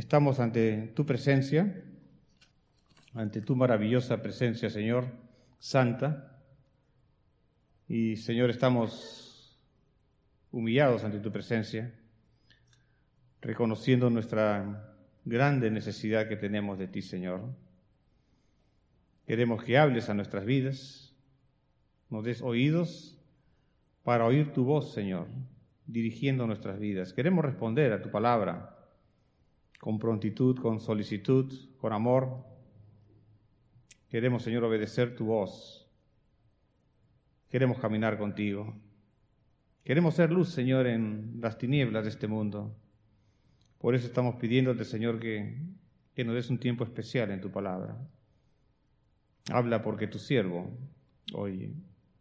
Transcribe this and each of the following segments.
Estamos ante tu presencia, ante tu maravillosa presencia, Señor, santa. Y, Señor, estamos humillados ante tu presencia, reconociendo nuestra grande necesidad que tenemos de ti, Señor. Queremos que hables a nuestras vidas, nos des oídos para oír tu voz, Señor, dirigiendo nuestras vidas. Queremos responder a tu palabra con prontitud, con solicitud, con amor. Queremos, Señor, obedecer tu voz. Queremos caminar contigo. Queremos ser luz, Señor, en las tinieblas de este mundo. Por eso estamos pidiéndote, Señor, que nos des un tiempo especial en tu palabra. Habla porque tu siervo oye.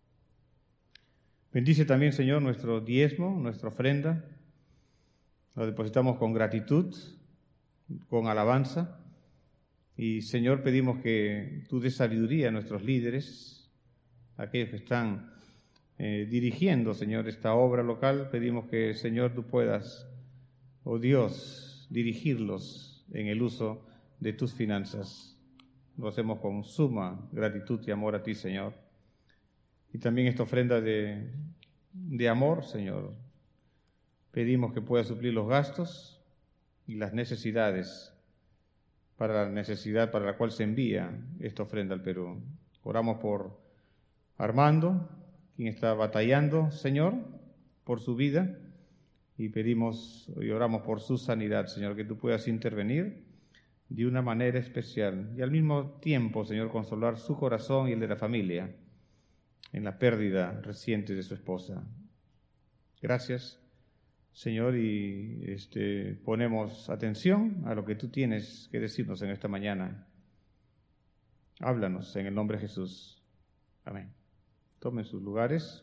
Bendice también, Señor, nuestro diezmo, nuestra ofrenda. Lo depositamos con gratitud, con alabanza. Y, Señor, pedimos que tú des sabiduría a nuestros líderes, aquellos que están dirigiendo, Señor, esta obra local. Pedimos que, Señor, tú puedas, oh Dios, dirigirlos en el uso de tus finanzas. Lo hacemos con suma gratitud y amor a ti, Señor. Y también esta ofrenda de amor, Señor. Pedimos que puedas suplir los gastos y las necesidades para la necesidad para la cual se envía esta ofrenda al Perú. Oramos por Armando, quien está batallando, Señor, por su vida, y pedimos y oramos por su sanidad, Señor, que tú puedas intervenir de una manera especial y al mismo tiempo, Señor, consolar su corazón y el de la familia en la pérdida reciente de su esposa. Gracias, Señor, y ponemos atención a lo que tú tienes que decirnos en esta mañana. Háblanos en el nombre de Jesús. Amén. Tomen sus lugares.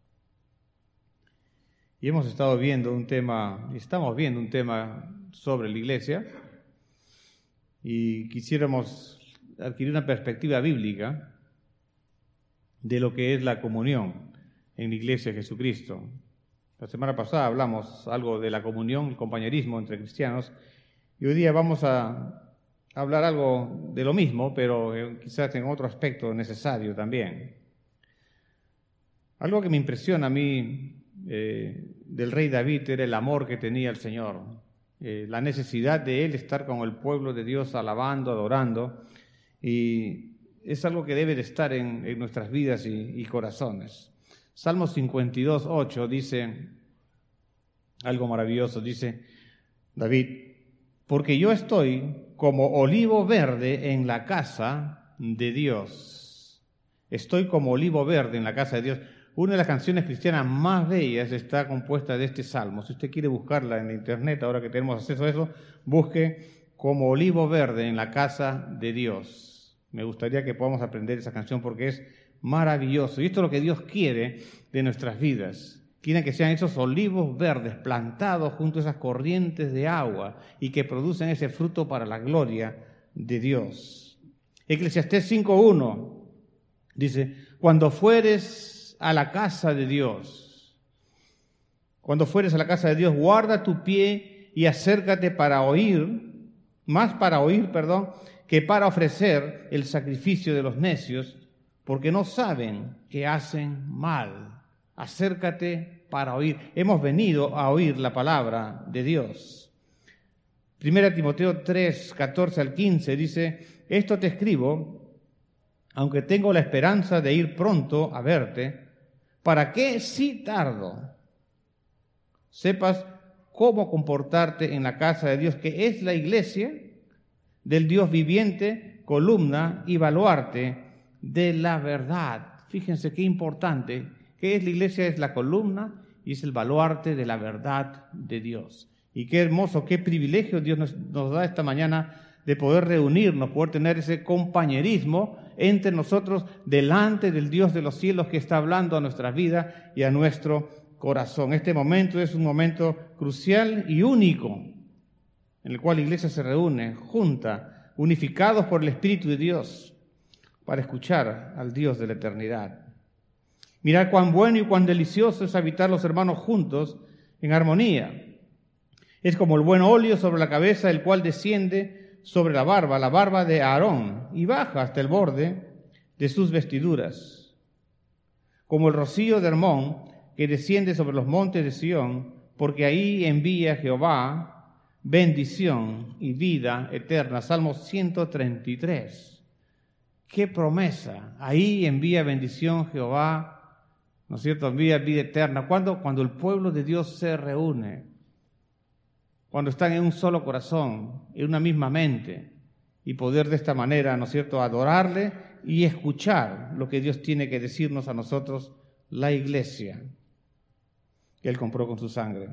Y estamos viendo un tema sobre la iglesia, y quisiéramos adquirir una perspectiva bíblica de lo que es la comunión en la iglesia de Jesucristo. La semana pasada hablamos algo de la comunión, el compañerismo entre cristianos, y hoy día vamos a hablar algo de lo mismo, pero quizás en otro aspecto necesario también. Algo que me impresiona a mí del rey David era el amor que tenía el Señor, la necesidad de él estar con el pueblo de Dios alabando, adorando, y es algo que debe de estar en nuestras vidas y corazones. Salmo 52:8 dice algo maravilloso, dice David: porque yo estoy como olivo verde en la casa de Dios. Estoy como olivo verde en la casa de Dios. Una de las canciones cristianas más bellas está compuesta de este salmo. Si usted quiere buscarla en la internet, ahora que tenemos acceso a eso, busque como olivo verde en la casa de Dios. Me gustaría que podamos aprender esa canción porque es maravilloso. Y esto es lo que Dios quiere de nuestras vidas. Quiere que sean esos olivos verdes plantados junto a esas corrientes de agua y que producen ese fruto para la gloria de Dios. Eclesiastés 5:1 dice: cuando fueres a la casa de Dios, guarda tu pie y acércate para oír, más para oír, que para ofrecer el sacrificio de los necios, porque no saben que hacen mal. Acércate para oír. Hemos venido a oír la palabra de Dios. 1 Timoteo 3:14-15 dice: esto te escribo, aunque tengo la esperanza de ir pronto a verte, para que, si tardo, sepas cómo comportarte en la casa de Dios, que es la iglesia del Dios viviente, columna y baluarte de la verdad. Fíjense qué importante. ¿Qué es la iglesia? Es la columna y es el baluarte de la verdad de Dios. Y qué hermoso, qué privilegio Dios nos da esta mañana de poder reunirnos, poder tener ese compañerismo entre nosotros delante del Dios de los cielos que está hablando a nuestras vidas y a nuestro corazón. Este momento es un momento crucial y único en el cual la iglesia se reúne junta, unificados por el Espíritu de Dios, para escuchar al Dios de la eternidad. Mirad cuán bueno y cuán delicioso es habitar los hermanos juntos en armonía. Es como el buen óleo sobre la cabeza, el cual desciende sobre la barba de Aarón, y baja hasta el borde de sus vestiduras. Como el rocío de Hermón, que desciende sobre los montes de Sión, porque ahí envía Jehová bendición y vida eterna. Salmo 133. ¡Qué promesa! Ahí envía bendición Jehová, ¿no es cierto? Envía vida eterna. ¿Cuándo? Cuando el pueblo de Dios se reúne. Cuando están en un solo corazón, en una misma mente, y poder de esta manera, ¿no es cierto?, adorarle y escuchar lo que Dios tiene que decirnos a nosotros, la iglesia que Él compró con su sangre.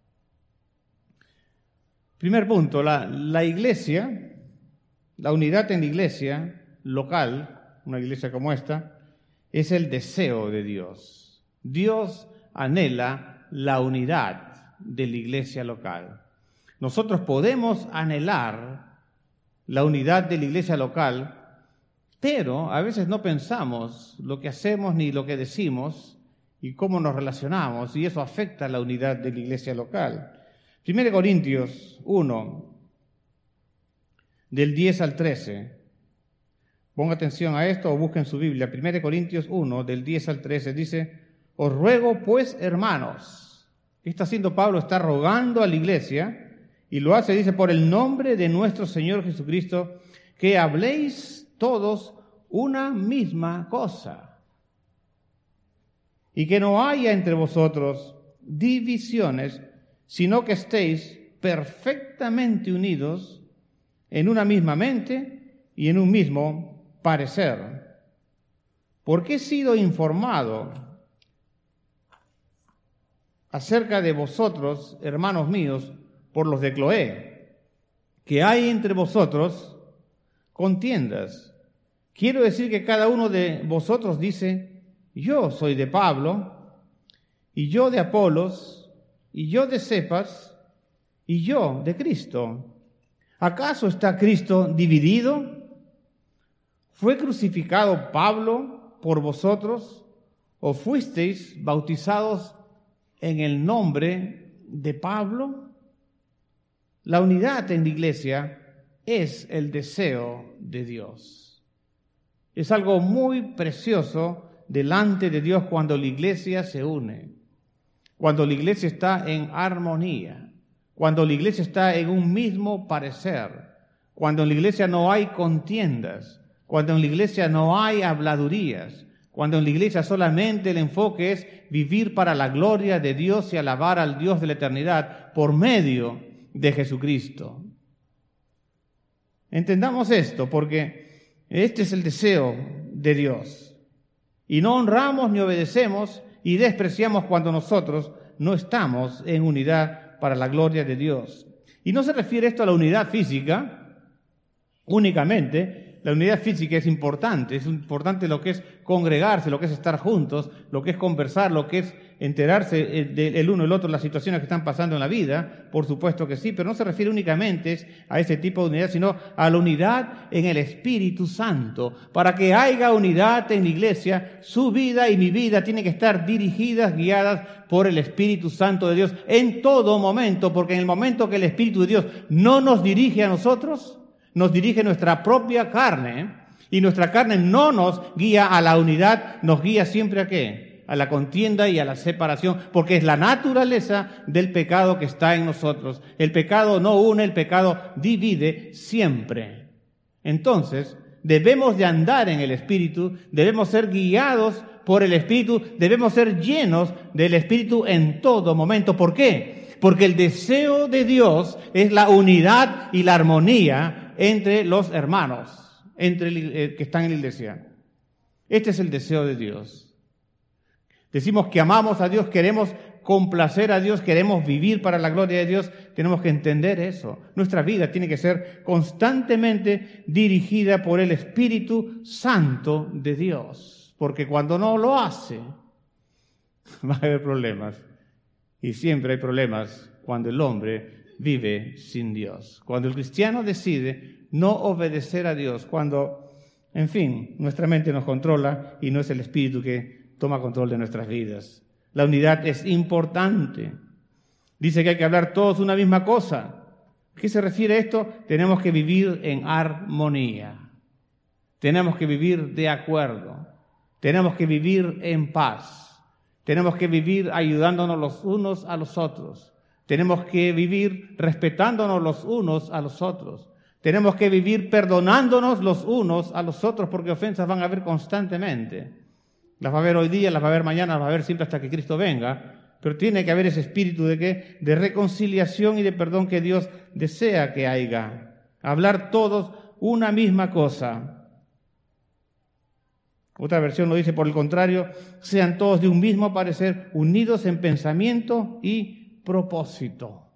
Primer punto, la iglesia, la unidad en la iglesia local, una iglesia como esta, es el deseo de Dios. Dios anhela la unidad de la iglesia local. Nosotros podemos anhelar la unidad de la iglesia local, pero a veces no pensamos lo que hacemos ni lo que decimos y cómo nos relacionamos, y eso afecta la unidad de la iglesia local. 1 Corintios 1, del 10 al 13. Ponga atención a esto o busquen su Biblia. 1 Corintios 1, del 10 al 13, dice: os ruego pues, hermanos. ¿Qué está haciendo Pablo? Está rogando a la iglesia, y lo hace, dice, por el nombre de nuestro Señor Jesucristo, que habléis todos una misma cosa, y que no haya entre vosotros divisiones, sino que estéis perfectamente unidos en una misma mente y en un mismo parecer. Porque he sido informado acerca de vosotros, hermanos míos, por los de Cloé, que hay entre vosotros contiendas. Quiero decir que cada uno de vosotros dice: yo soy de Pablo, y yo de Apolos, y yo de Cefas, y yo de Cristo. ¿Acaso está Cristo dividido? ¿Fue crucificado Pablo por vosotros? ¿O fuisteis bautizados en el nombre de Pablo? La unidad en la iglesia es el deseo de Dios. Es algo muy precioso delante de Dios cuando la iglesia se une, cuando la iglesia está en armonía, cuando la iglesia está en un mismo parecer, cuando en la iglesia no hay contiendas, cuando en la iglesia no hay habladurías, cuando en la iglesia solamente el enfoque es vivir para la gloria de Dios y alabar al Dios de la eternidad por medio de Jesucristo. Entendamos esto, porque este es el deseo de Dios. Y no honramos ni obedecemos y despreciamos cuando nosotros no estamos en unidad para la gloria de Dios. Y no se refiere esto a la unidad física únicamente. La unidad física es importante lo que es congregarse, lo que es estar juntos, lo que es conversar, lo que es enterarse del uno y el otro, las situaciones que están pasando en la vida, por supuesto que sí, pero no se refiere únicamente a ese tipo de unidad, sino a la unidad en el Espíritu Santo. Para que haya unidad en la iglesia, su vida y mi vida tienen que estar dirigidas, guiadas por el Espíritu Santo de Dios en todo momento, porque en el momento que el Espíritu de Dios no nos dirige a nosotros, nos dirige nuestra propia carne, y nuestra carne no nos guía a la unidad, nos guía siempre ¿a qué? A la contienda y a la separación, porque es la naturaleza del pecado que está en nosotros. El pecado no une, el pecado divide siempre. Entonces, debemos de andar en el Espíritu, debemos ser guiados por el Espíritu, debemos ser llenos del Espíritu en todo momento. ¿Por qué? Porque el deseo de Dios es la unidad y la armonía entre los hermanos, que están en la iglesia. Este es el deseo de Dios. Decimos que amamos a Dios, queremos complacer a Dios, queremos vivir para la gloria de Dios. Tenemos que entender eso. Nuestra vida tiene que ser constantemente dirigida por el Espíritu Santo de Dios, porque cuando no lo hace, va a haber problemas. Y siempre hay problemas cuando el hombre vive sin Dios. Cuando el cristiano decide no obedecer a Dios, cuando, en fin, nuestra mente nos controla y no es el Espíritu que toma control de nuestras vidas. La unidad es importante. Dice que hay que hablar todos una misma cosa. ¿A qué se refiere esto? Tenemos que vivir en armonía. Tenemos que vivir de acuerdo. Tenemos que vivir en paz. Tenemos que vivir ayudándonos los unos a los otros. Tenemos que vivir respetándonos los unos a los otros. Tenemos que vivir perdonándonos los unos a los otros, porque ofensas van a haber constantemente. Las va a haber hoy día, las va a haber mañana, las va a haber siempre hasta que Cristo venga. Pero tiene que haber ese espíritu de ¿qué? De reconciliación y de perdón que Dios desea que haya. Hablar todos una misma cosa. Otra versión lo dice, por el contrario, sean todos de un mismo parecer, unidos en pensamiento y propósito.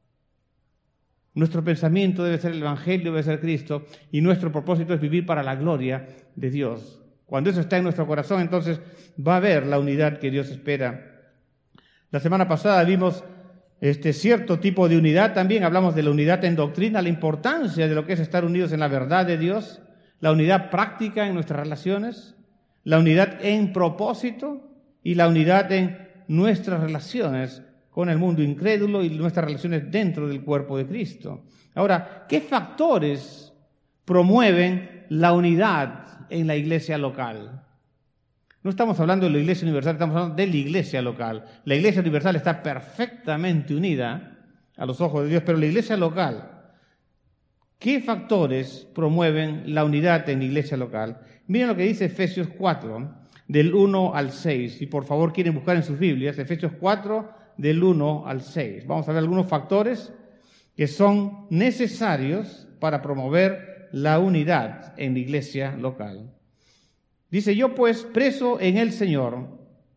Nuestro pensamiento debe ser el Evangelio, debe ser Cristo, y nuestro propósito es vivir para la gloria de Dios. Cuando eso está en nuestro corazón, entonces va a haber la unidad que Dios espera. La semana pasada vimos cierto tipo de unidad, también hablamos de la unidad en doctrina, la importancia de lo que es estar unidos en la verdad de Dios, la unidad práctica en nuestras relaciones, la unidad en propósito y la unidad en nuestras relaciones con el mundo incrédulo y nuestras relaciones dentro del cuerpo de Cristo. Ahora, ¿qué factores promueven la unidad en la iglesia local? No estamos hablando de la iglesia universal, estamos hablando de la iglesia local. La iglesia universal está perfectamente unida a los ojos de Dios, pero la iglesia local, ¿qué factores promueven la unidad en la iglesia local? Miren lo que dice Efesios 4, del 1 al 6. Y por favor quieren buscar en sus Biblias, Efesios 4, del 1 al 6. Vamos a ver algunos factores que son necesarios para promover la unidad en la iglesia local. Dice, yo pues, preso en el Señor,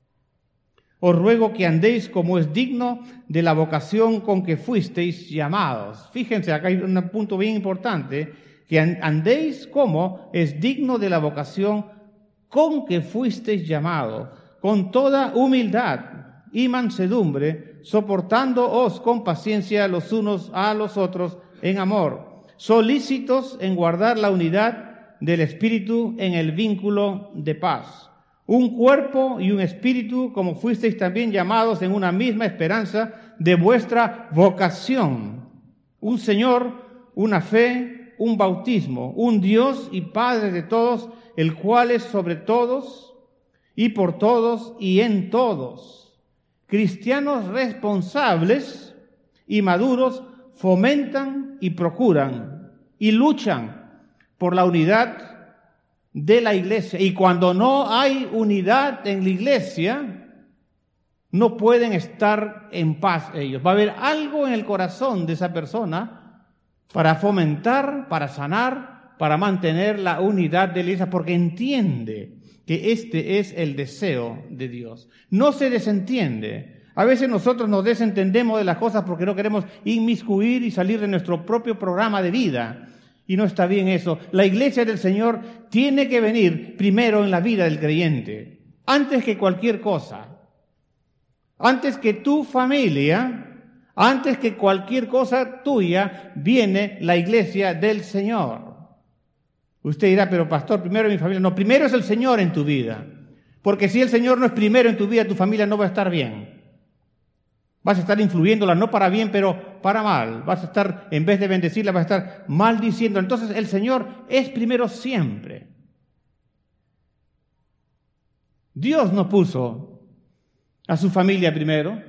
os ruego que andéis como es digno de la vocación con que fuisteis llamados. Fíjense, acá hay un punto bien importante, que andéis como es digno de la vocación con que fuisteis llamados, con toda humildad y mansedumbre, soportándoos con paciencia los unos a los otros en amor, solícitos en guardar la unidad del Espíritu en el vínculo de paz. Un cuerpo y un espíritu, como fuisteis también llamados en una misma esperanza de vuestra vocación. Un Señor, una fe, un bautismo, un Dios y Padre de todos, el cual es sobre todos y por todos y en todos. Cristianos responsables y maduros fomentan y procuran y luchan por la unidad de la iglesia. Y cuando no hay unidad en la iglesia, no pueden estar en paz ellos. Va a haber algo en el corazón de esa persona para fomentar, para sanar, para mantener la unidad de la iglesia, porque entiende que este es el deseo de Dios. No se desentiende. A veces nosotros nos desentendemos de las cosas porque no queremos inmiscuir y salir de nuestro propio programa de vida. Y no está bien eso. La iglesia del Señor tiene que venir primero en la vida del creyente, antes que cualquier cosa, antes que tu familia, antes que cualquier cosa tuya, viene la iglesia del Señor. Usted dirá, pero pastor, primero mi familia. No, primero es el Señor en tu vida, porque si el Señor no es primero en tu vida, tu familia no va a estar bien. Vas a estar influyéndola, no para bien, pero para mal. Vas a estar, en vez de bendecirla, vas a estar maldiciendo. Entonces, el Señor es primero siempre. Dios nos puso a su familia primero.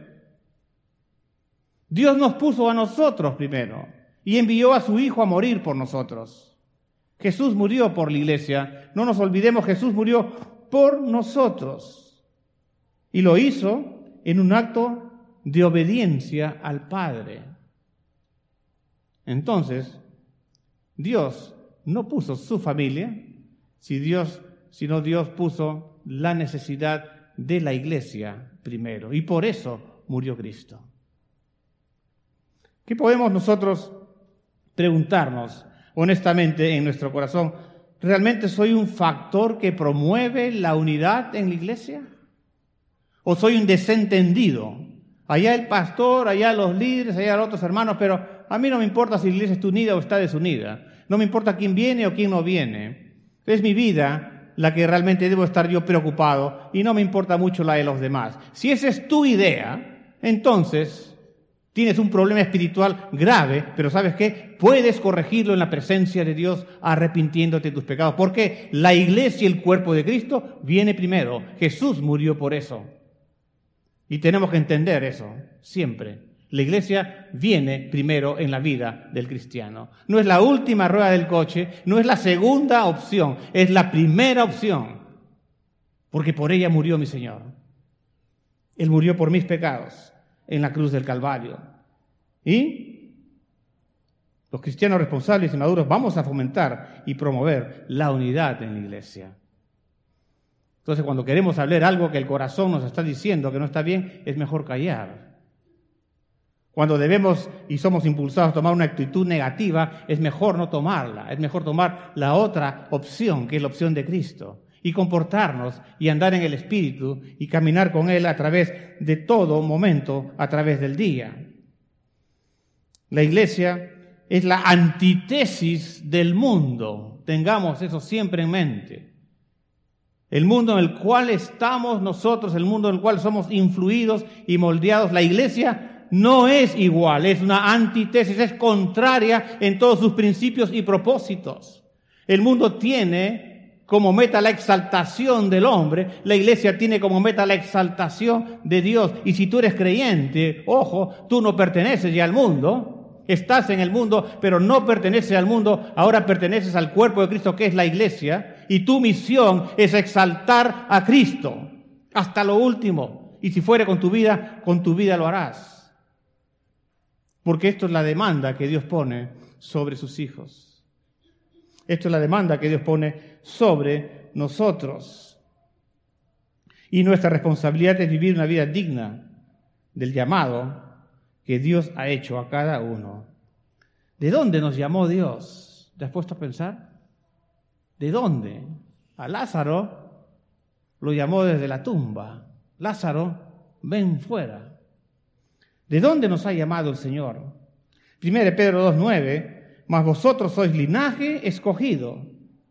Dios nos puso a nosotros primero. Y envió a su Hijo a morir por nosotros. Jesús murió por la iglesia. No nos olvidemos, Jesús murió por nosotros. Y lo hizo en un acto de obediencia al Padre. Entonces, Dios no puso su familia, sino Dios puso la necesidad de la iglesia primero. Y por eso murió Cristo. ¿Qué podemos nosotros preguntarnos honestamente en nuestro corazón? ¿Realmente soy un factor que promueve la unidad en la iglesia? ¿O soy un desentendido? Allá el pastor, allá los líderes, allá los otros hermanos, pero a mí no me importa si la iglesia está unida o está desunida. No me importa quién viene o quién no viene. Es mi vida la que realmente debo estar yo preocupado y no me importa mucho la de los demás. Si esa es tu idea, entonces Tienes un problema espiritual grave, pero ¿sabes qué? Puedes corregirlo en la presencia de Dios arrepintiéndote de tus pecados. Porque la iglesia y el cuerpo de Cristo viene primero. Jesús murió por eso. Y tenemos que entender eso siempre. La iglesia viene primero en la vida del cristiano. No es la última rueda del coche, no es la segunda opción, es la primera opción. Porque por ella murió mi Señor. Él murió por mis pecados en la cruz del Calvario. Y los cristianos responsables y maduros vamos a fomentar y promover la unidad en la iglesia. Entonces, cuando queremos hablar algo que el corazón nos está diciendo que no está bien, es mejor callar. Cuando debemos y somos impulsados a tomar una actitud negativa, es mejor no tomarla, es mejor tomar la otra opción, que es la opción de Cristo, y comportarnos y andar en el Espíritu y caminar con Él a través de todo momento, a través del día. La iglesia es la antítesis del mundo, tengamos eso siempre en mente. El mundo en el cual estamos nosotros, el mundo en el cual somos influidos y moldeados, la iglesia no es igual, es una antítesis, es contraria en todos sus principios y propósitos. El mundo tiene como meta la exaltación del hombre, la iglesia tiene como meta la exaltación de Dios. Y si tú eres creyente, ojo, tú no perteneces ya al mundo, estás en el mundo, pero no perteneces al mundo, ahora perteneces al cuerpo de Cristo que es la iglesia, y tu misión es exaltar a Cristo hasta lo último. Y si fuere con tu vida lo harás. Porque esto es la demanda que Dios pone sobre sus hijos. Esto es la demanda que Dios pone sobre nosotros. Y nuestra responsabilidad es vivir una vida digna del llamado que Dios ha hecho a cada uno. ¿De dónde nos llamó Dios? ¿Te has puesto a pensar? ¿De dónde? A Lázaro lo llamó desde la tumba. Lázaro, ven fuera. ¿De dónde nos ha llamado el Señor? 1 Pedro 2:9, mas vosotros sois linaje escogido,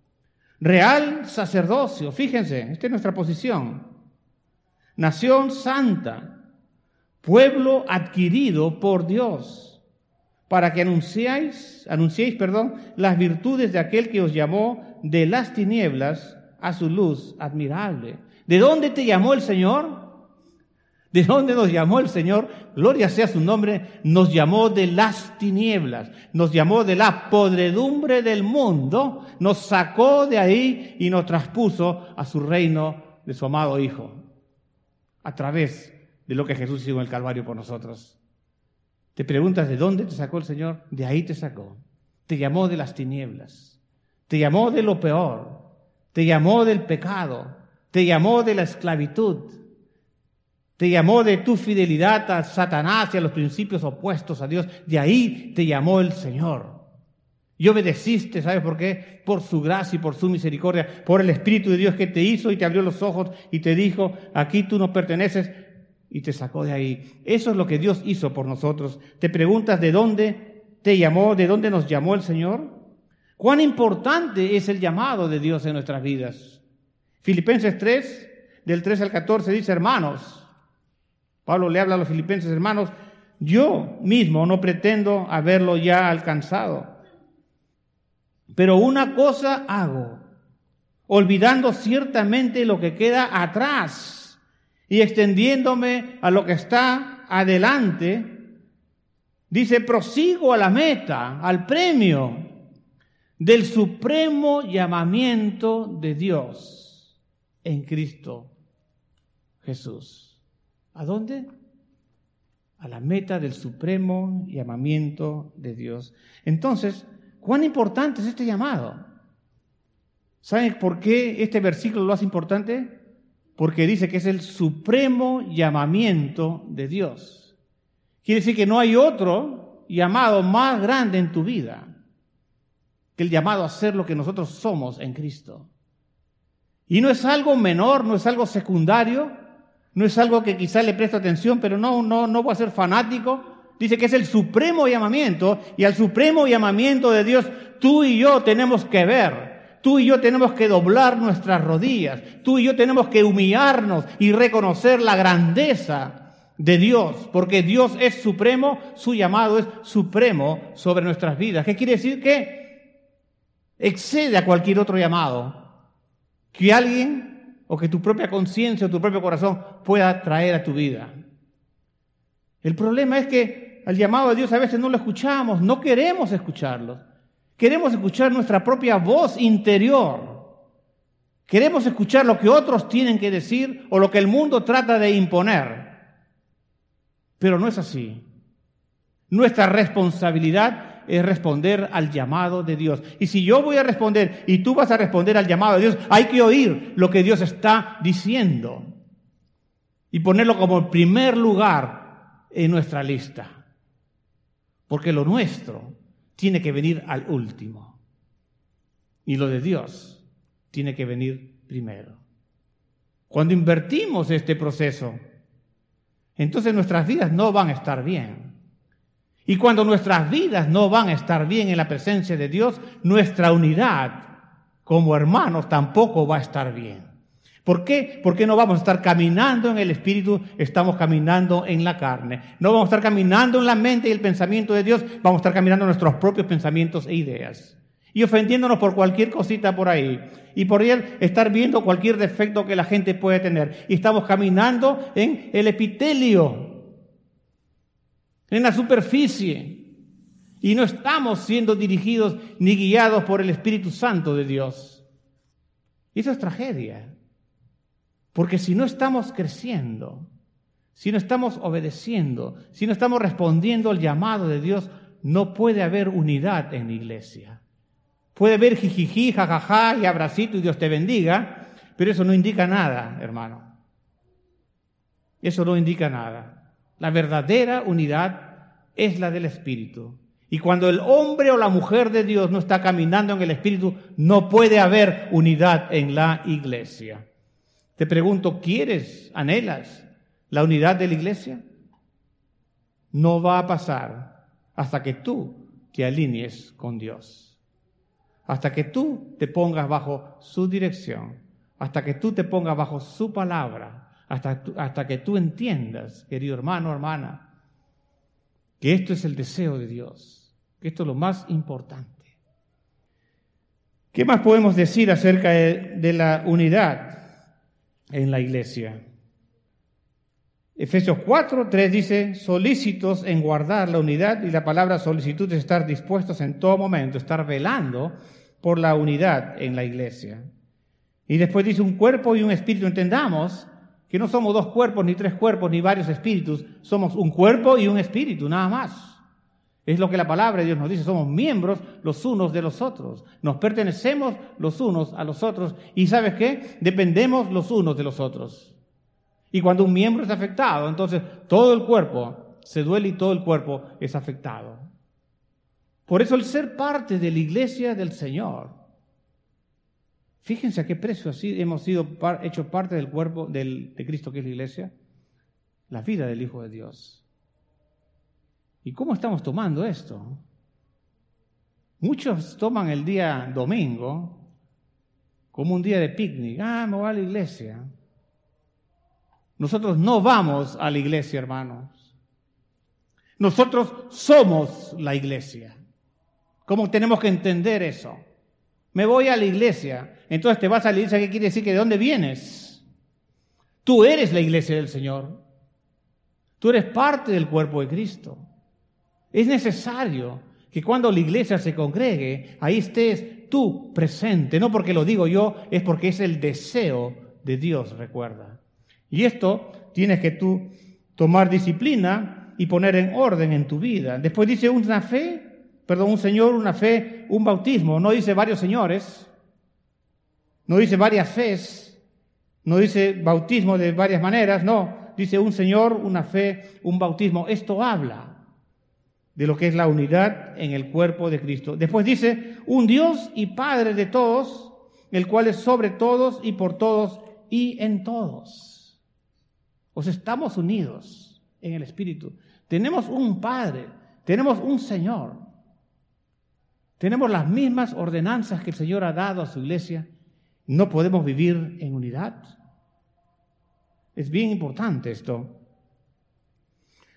real sacerdocio. Fíjense, esta es nuestra posición. Nación santa, pueblo adquirido por Dios, para que anunciéis, las virtudes de aquel que os llamó de las tinieblas a su luz admirable. ¿De dónde te llamó el Señor? ¿De dónde nos llamó el Señor? Gloria sea su nombre. Nos llamó de las tinieblas, nos llamó de la podredumbre del mundo, nos sacó de ahí y nos traspuso a su reino de su amado Hijo, a través de lo que Jesús hizo en el Calvario por nosotros. Te preguntas, ¿de dónde te sacó el Señor? De ahí te sacó. Te llamó de las tinieblas, te llamó de lo peor, te llamó del pecado, te llamó de la esclavitud, te llamó de tu fidelidad a Satanás y a los principios opuestos a Dios. De ahí te llamó el Señor. Y obedeciste, ¿sabes por qué? Por su gracia y por su misericordia, por el Espíritu de Dios que te hizo y te abrió los ojos y te dijo, aquí tú no perteneces, y te sacó de ahí. Eso es lo que Dios hizo por nosotros. Te preguntas, ¿de dónde te llamó? ¿De dónde nos llamó el Señor? ¿Cuán importante es el llamado de Dios en nuestras vidas? Filipenses 3, del 3 al 14, dice, hermanos, Pablo le habla a los filipenses, hermanos, yo mismo no pretendo haberlo ya alcanzado, pero una cosa hago, olvidando ciertamente lo que queda atrás y extendiéndome a lo que está adelante, dice, prosigo a la meta, al premio del supremo llamamiento de Dios en Cristo Jesús. ¿A dónde? A la meta del supremo llamamiento de Dios. Entonces, ¿cuán importante es este llamado? ¿Saben por qué este versículo lo hace importante? Porque dice que es el supremo llamamiento de Dios. Quiere decir que no hay otro llamado más grande en tu vida que el llamado a ser lo que nosotros somos en Cristo. Y no es algo menor, no es algo secundario, no es algo que quizá le presto atención, pero no voy a ser fanático. Dice que es el supremo llamamiento, y al supremo llamamiento de Dios tú y yo tenemos que ver. Tú y yo tenemos que doblar nuestras rodillas. Tú y yo tenemos que humillarnos y reconocer la grandeza de Dios, porque Dios es supremo, su llamado es supremo sobre nuestras vidas. ¿Qué quiere decir? Que excede a cualquier otro llamado que alguien o que tu propia conciencia o tu propio corazón pueda traer a tu vida. El problema es que al llamado de Dios a veces no lo escuchamos, no queremos escucharlo. Queremos escuchar nuestra propia voz interior. Queremos escuchar lo que otros tienen que decir o lo que el mundo trata de imponer. Pero no es así. Nuestra responsabilidad es responder al llamado de Dios. Y si yo voy a responder y tú vas a responder al llamado de Dios, hay que oír lo que Dios está diciendo y ponerlo como el primer lugar en nuestra lista. Porque lo nuestro tiene que venir al último. Y lo de Dios tiene que venir primero. Cuando invertimos este proceso, entonces nuestras vidas no van a estar bien. Y cuando nuestras vidas no van a estar bien en la presencia de Dios, nuestra unidad como hermanos tampoco va a estar bien. ¿Por qué? Porque no vamos a estar caminando en el Espíritu, estamos caminando en la carne. No vamos a estar caminando en la mente y el pensamiento de Dios, vamos a estar caminando en nuestros propios pensamientos e ideas. Y ofendiéndonos por cualquier cosita por ahí. Y por él estar viendo cualquier defecto que la gente puede tener. Y estamos caminando en el epitelio, en la superficie. Y no estamos siendo dirigidos ni guiados por el Espíritu Santo de Dios. Y eso es tragedia. Porque si no estamos creciendo, si no estamos obedeciendo, si no estamos respondiendo al llamado de Dios, no puede haber unidad en la iglesia. Puede haber jijiji, jajaja y abracito y Dios te bendiga, pero eso no indica nada, hermano. Eso no indica nada. La verdadera unidad es la del Espíritu. Y cuando el hombre o la mujer de Dios no está caminando en el Espíritu, no puede haber unidad en la iglesia. Te pregunto, ¿quieres, anhelas la unidad de la iglesia? No va a pasar hasta que tú te alinees con Dios. Hasta que tú te pongas bajo su dirección, hasta que tú te pongas bajo su palabra, hasta que tú entiendas, querido hermano, hermana, que esto es el deseo de Dios, que esto es lo más importante. ¿Qué más podemos decir acerca de la unidad en la iglesia? Efesios 4:3 dice, solícitos en guardar la unidad, y la palabra solicitud es estar dispuestos en todo momento, estar velando por la unidad en la iglesia. Y después dice un cuerpo y un espíritu. Entendamos que no somos dos cuerpos, ni tres cuerpos, ni varios espíritus, somos un cuerpo y un espíritu, nada más. Es lo que la palabra de Dios nos dice, somos miembros los unos de los otros, nos pertenecemos los unos a los otros, y ¿sabes qué? Dependemos los unos de los otros. Y cuando un miembro es afectado, entonces todo el cuerpo se duele y todo el cuerpo es afectado. Por eso el ser parte de la iglesia del Señor, fíjense a qué precio así hemos sido hecho parte del cuerpo de Cristo, que es la iglesia, la vida del Hijo de Dios. ¿Y cómo estamos tomando esto? Muchos toman el día domingo como un día de picnic. Me voy a la iglesia. Nosotros no vamos a la iglesia, hermanos. Nosotros somos la iglesia. ¿Cómo tenemos que entender eso? Me voy a la iglesia. Entonces te vas a la iglesia, ¿qué quiere decir? ¿Que de dónde vienes? Tú eres la iglesia del Señor. Tú eres parte del cuerpo de Cristo. Es necesario que cuando la iglesia se congregue, ahí estés tú presente. No porque lo digo yo, es porque es el deseo de Dios, recuerda. Y esto tienes que tú tomar disciplina y poner en orden en tu vida. Después dice un Señor, una fe, un bautismo. No dice varios señores, no dice varias fes, no dice bautismo de varias maneras, no. Dice un Señor, una fe, un bautismo. Esto habla de lo que es la unidad en el cuerpo de Cristo. Después dice un Dios y Padre de todos, el cual es sobre todos y por todos y en todos. Estamos unidos en el Espíritu. Tenemos un Padre, tenemos un Señor. Tenemos las mismas ordenanzas que el Señor ha dado a su iglesia. No podemos vivir en unidad. Es bien importante esto.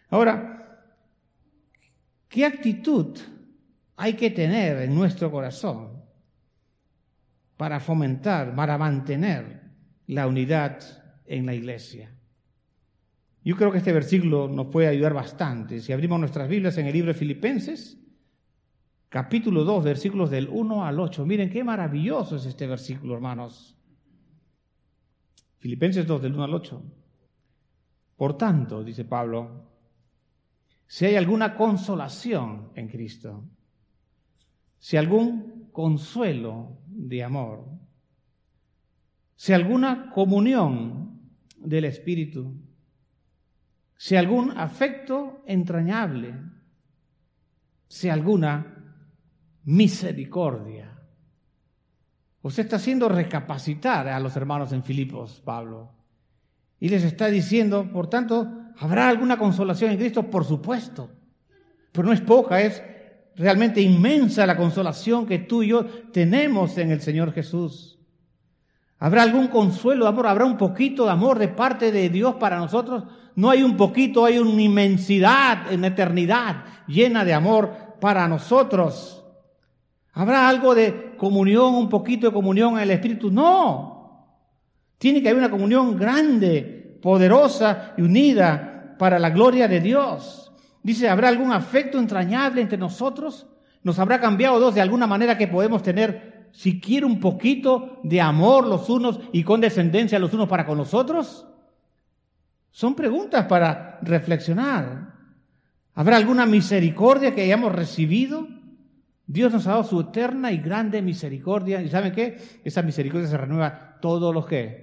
Ahora, ¿qué actitud hay que tener en nuestro corazón para fomentar, para mantener la unidad en la iglesia? Yo creo que este versículo nos puede ayudar bastante. Si abrimos nuestras Biblias en el libro de Filipenses, capítulo 2, versículos del 1 al 8. Miren qué maravilloso es este versículo, hermanos. Filipenses 2, del 1 al 8. Por tanto, dice Pablo, si hay alguna consolación en Cristo, si algún consuelo de amor, si alguna comunión del Espíritu, si algún afecto entrañable, si alguna misericordia. Usted está haciendo recapacitar a los hermanos en Filipos, Pablo, y les está diciendo, por tanto, ¿habrá alguna consolación en Cristo? Por supuesto, pero no es poca, es realmente inmensa la consolación que tú y yo tenemos en el Señor Jesús. ¿Habrá algún consuelo de amor? ¿Habrá un poquito de amor de parte de Dios para nosotros? No hay un poquito, hay una inmensidad en eternidad llena de amor para nosotros. ¿Habrá algo de comunión, un poquito de comunión en el Espíritu? No. Tiene que haber una comunión grande, poderosa y unida para la gloria de Dios. Dice, ¿habrá algún afecto entrañable entre nosotros? ¿Nos habrá cambiado Dios de alguna manera que podemos tener, si quiere, un poquito de amor los unos y condescendencia los unos para con los otros? Son preguntas para reflexionar. ¿Habrá alguna misericordia que hayamos recibido? Dios nos ha dado su eterna y grande misericordia. ¿Y saben qué? Esa misericordia se renueva todos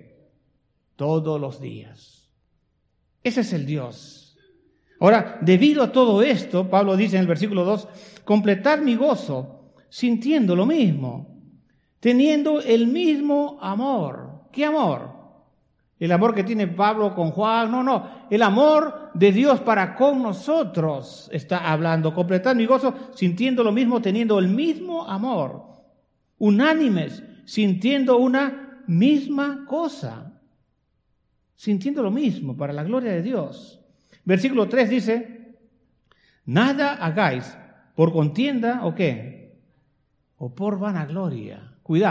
los días. Ese es el Dios. Ahora, debido a todo esto, Pablo dice en el versículo 2, completad mi gozo, sintiendo lo mismo, teniendo el mismo amor. ¿Qué amor? El amor que tiene Pablo con Juan, no, el amor de Dios para con nosotros está hablando. Completad mi gozo sintiendo lo mismo, teniendo el mismo amor, unánimes, sintiendo una misma cosa, sintiendo lo mismo para la gloria de Dios. Versículo 3 dice, nada hagáis por contienda o qué, o por vanagloria.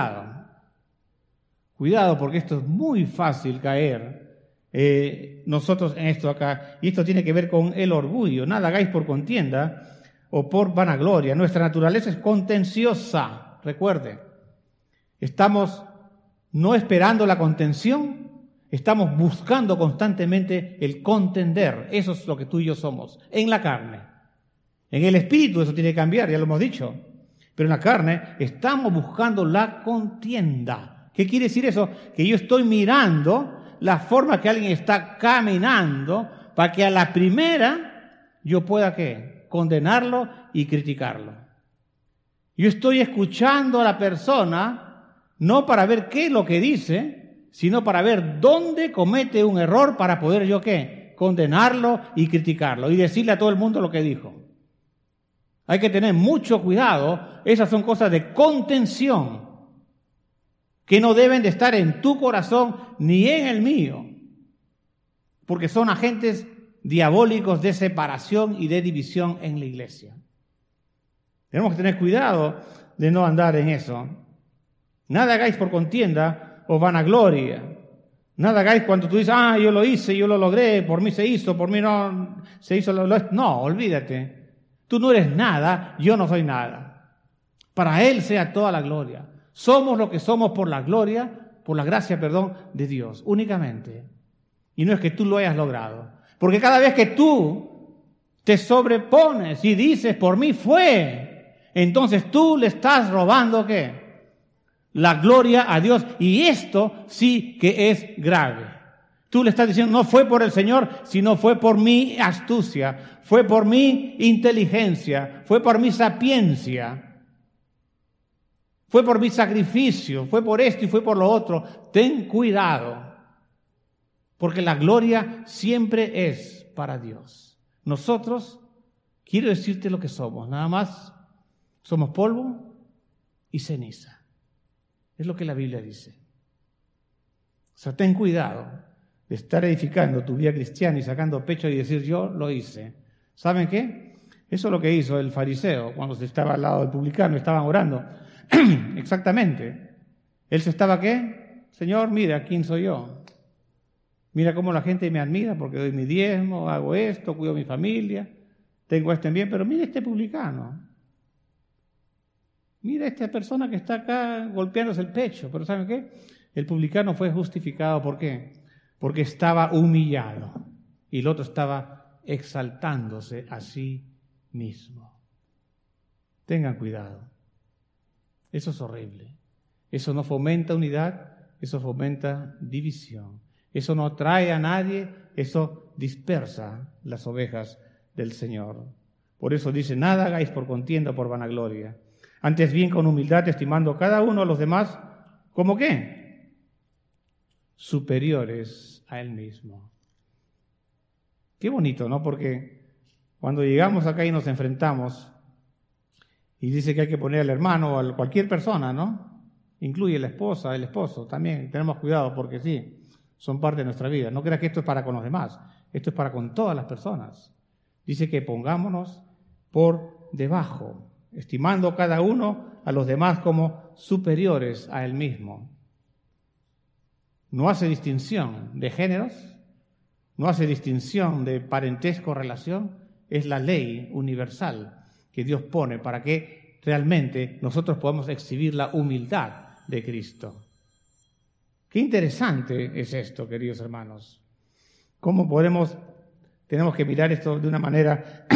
Cuidado, porque esto es muy fácil caer nosotros en esto acá. Y esto tiene que ver con el orgullo. Nada hagáis por contienda o por vanagloria. Nuestra naturaleza es contenciosa. Recuerde, estamos no esperando la contención, estamos buscando constantemente el contender. Eso es lo que tú y yo somos, en la carne. En el espíritu eso tiene que cambiar, ya lo hemos dicho. Pero en la carne estamos buscando la contienda. ¿Qué quiere decir eso? Que yo estoy mirando la forma que alguien está caminando para que a la primera yo pueda, ¿qué? Condenarlo y criticarlo. Yo estoy escuchando a la persona no para ver qué es lo que dice, sino para ver dónde comete un error para poder yo, ¿qué? Condenarlo y criticarlo y decirle a todo el mundo lo que dijo. Hay que tener mucho cuidado. Esas son cosas de contención que no deben de estar en tu corazón ni en el mío, porque son agentes diabólicos de separación y de división en la iglesia. Tenemos que tener cuidado de no andar en eso. Nada hagáis por contienda o vanagloria. Nada hagáis cuando tú dices, yo lo hice, yo lo logré, por mí se hizo, por mí no se hizo. No, olvídate. Tú no eres nada, yo no soy nada. Para Él sea toda la gloria. Somos lo que somos por la gracia de Dios, únicamente. Y no es que tú lo hayas logrado. Porque cada vez que tú te sobrepones y dices, por mí fue, entonces tú le estás robando, ¿qué? La gloria a Dios. Y esto sí que es grave. Tú le estás diciendo, no fue por el Señor, sino fue por mi astucia, fue por mi inteligencia, fue por mi sapiencia. Fue por mi sacrificio, fue por esto y fue por lo otro. Ten cuidado, porque la gloria siempre es para Dios. Nosotros, quiero decirte lo que somos, nada más, somos polvo y ceniza. Es lo que la Biblia dice. O sea, ten cuidado de estar edificando tu vida cristiana y sacando pecho y decir, yo lo hice. ¿Saben qué? Eso es lo que hizo el fariseo cuando se estaba al lado del publicano, estaban orando. Exactamente. Él se estaba, ¿qué? Señor, mira quién soy yo. Mira cómo la gente me admira porque doy mi diezmo, hago esto, cuido a mi familia, tengo esto en bien, pero mira este publicano. Mira esta persona que está acá golpeándose el pecho. Pero ¿saben qué? El publicano fue justificado. ¿Por qué? Porque estaba humillado y el otro estaba exaltándose a sí mismo. Tengan cuidado. Eso es horrible. Eso no fomenta unidad, eso fomenta división. Eso no trae a nadie, eso dispersa las ovejas del Señor. Por eso dice, nada hagáis por contienda o por vanagloria. Antes bien con humildad, estimando cada uno a los demás, ¿como qué? Superiores a él mismo. Qué bonito, ¿no? Porque cuando llegamos acá y nos enfrentamos, y dice que hay que poner al hermano o a cualquier persona, ¿no? Incluye la esposa, el esposo, también tenemos cuidado porque sí, son parte de nuestra vida. No creas que esto es para con los demás, esto es para con todas las personas. Dice que pongámonos por debajo, estimando cada uno a los demás como superiores a él mismo. No hace distinción de géneros, no hace distinción de parentesco o relación, es la ley universal que Dios pone para que realmente nosotros podamos exhibir la humildad de Cristo. Qué interesante es esto, queridos hermanos. ¿Cómo tenemos que mirar esto de una manera,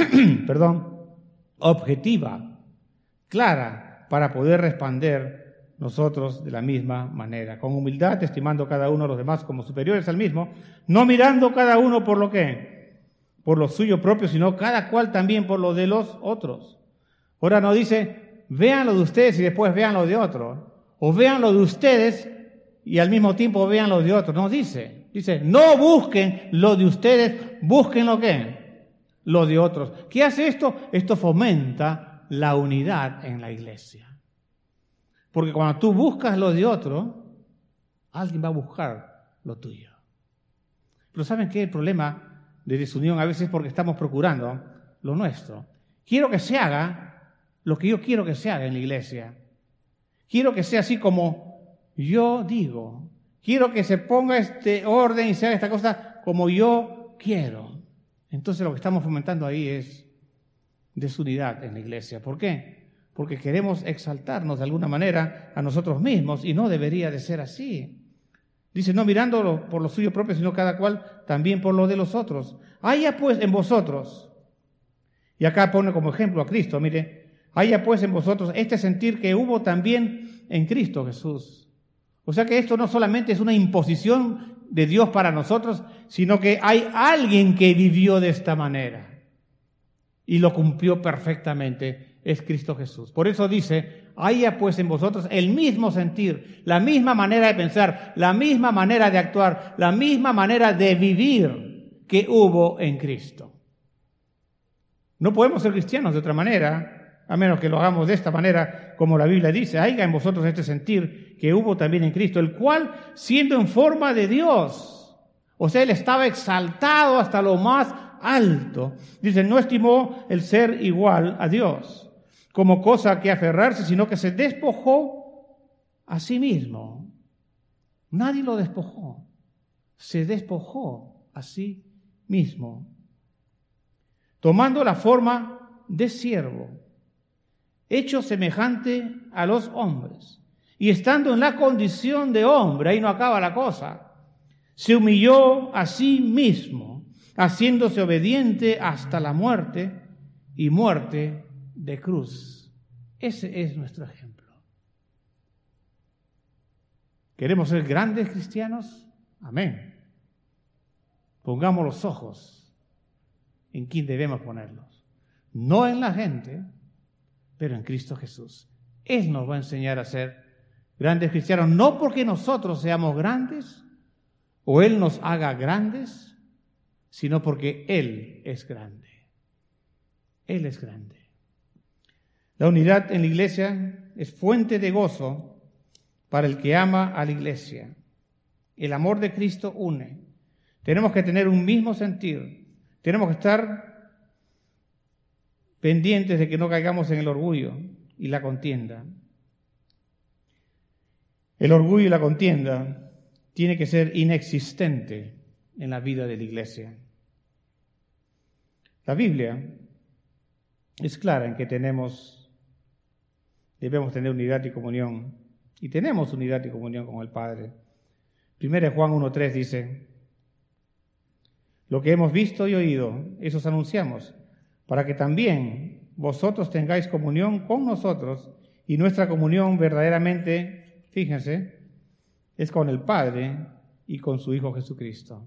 objetiva, clara, para poder responder nosotros de la misma manera, con humildad, estimando cada uno a los demás como superiores al mismo, no mirando cada uno por lo que, por lo suyo propio, sino cada cual también por lo de los otros. Ahora no dice, vean lo de ustedes y después vean lo de otros, o vean lo de ustedes y al mismo tiempo vean lo de otros. No dice, no busquen lo de ustedes, busquen lo que, lo de otros. ¿Qué hace esto? Esto fomenta la unidad en la iglesia. Porque cuando tú buscas lo de otro, alguien va a buscar lo tuyo. Pero ¿saben qué? El problema de desunión a veces es porque estamos procurando lo nuestro. Quiero que se haga lo que yo quiero que se haga en la iglesia. Quiero que sea así como yo digo. Quiero que se ponga este orden y se haga esta cosa como yo quiero. Entonces lo que estamos fomentando ahí es desunidad en la iglesia. ¿Por qué? Porque queremos exaltarnos de alguna manera a nosotros mismos y no debería de ser así. Dice, no mirándolo por lo suyo propio, sino cada cual también por lo de los otros. Haya pues en vosotros, y acá pone como ejemplo a Cristo, mire, haya pues en vosotros este sentir que hubo también en Cristo Jesús. O sea que esto no solamente es una imposición de Dios para nosotros, sino que hay alguien que vivió de esta manera y lo cumplió perfectamente, es Cristo Jesús. Por eso dice, haya pues en vosotros el mismo sentir, la misma manera de pensar, la misma manera de actuar, la misma manera de vivir que hubo en Cristo. No podemos ser cristianos de otra manera, a menos que lo hagamos de esta manera, como la Biblia dice, haya en vosotros este sentir que hubo también en Cristo, el cual, siendo en forma de Dios, o sea, Él estaba exaltado hasta lo más alto, dice, no estimó el ser igual a Dios como cosa que aferrarse, sino que se despojó a sí mismo. Nadie lo despojó, se despojó a sí mismo, tomando la forma de siervo, hecho semejante a los hombres, y estando en la condición de hombre, ahí no acaba la cosa, se humilló a sí mismo, haciéndose obediente hasta la muerte y muerte de cruz. Ese es nuestro ejemplo. ¿Queremos ser grandes cristianos? Amén. Pongamos los ojos en quién debemos ponerlos. No en la gente, pero en Cristo Jesús. Él nos va a enseñar a ser grandes cristianos, no porque nosotros seamos grandes o Él nos haga grandes, sino porque Él es grande. Él es grande. La unidad en la iglesia es fuente de gozo para el que ama a la iglesia. El amor de Cristo une. Tenemos que tener un mismo sentir. Tenemos que estar pendientes de que no caigamos en el orgullo y la contienda. El orgullo y la contienda tiene que ser inexistente en la vida de la iglesia. La Biblia es clara en que debemos tener unidad y comunión, y tenemos unidad y comunión con el Padre. 1 Juan 1:3 dice: lo que hemos visto y oído, eso os anunciamos, para que también vosotros tengáis comunión con nosotros, y nuestra comunión verdaderamente, fíjense, es con el Padre y con su Hijo Jesucristo.